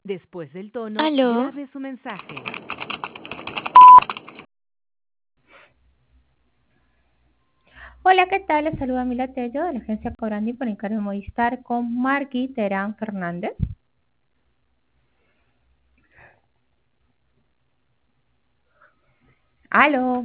Después del tono, Aló, grabe su mensaje. Hola, ¿qué tal? Les saluda Mila Tello de la agencia Cobrandi por Encargo Movistar con Marky Terán Fernández. Aló.